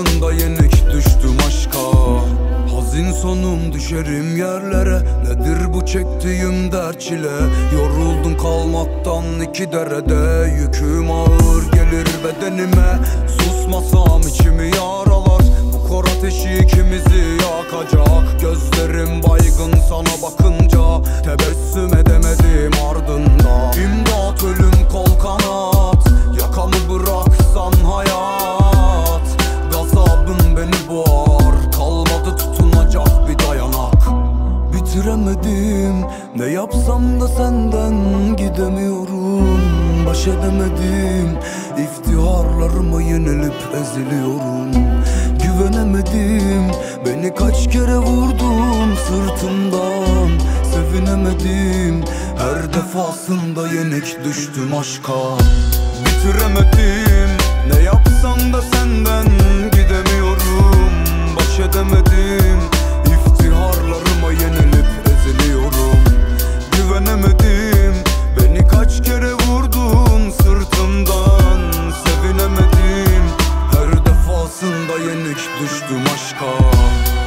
defasında yenik düştüm aşka. Hazin sonum düşerim yerlere, nedir bu çektiğim dert çile? Yoruldum kalmaktan iki derede, yüküm ağır gelir bedenime. Susmasam içimi yaralar, bu kor ateşi ikimizi yakacak. Gözlerim baygın sana bakınca, tebessüm edemedim ardında. İmdat ölüm kol kanat, yakamı bıraksan hayat. Gazabın beni boğar, kalmadı tutunacak bir dayanak. Bitiremedim, ne yapsam da senden gidemiyorum. Baş edemedim, iftiharlarıma yenilip eziliyorum. Güvenemedim, beni kaç kere vurdun sırtımdan. Sevinemedim, her defasında yenik düştüm aşka. Bitiremedim, ne yapsam da senden gidemiyorum. Baş edemedim, iftiharlarıma yenilip eziliyorum. Güvenemedim, beni kaç kere vurdun sırtımdan. Sevinemedim, her defasında yenik düştüm aşka.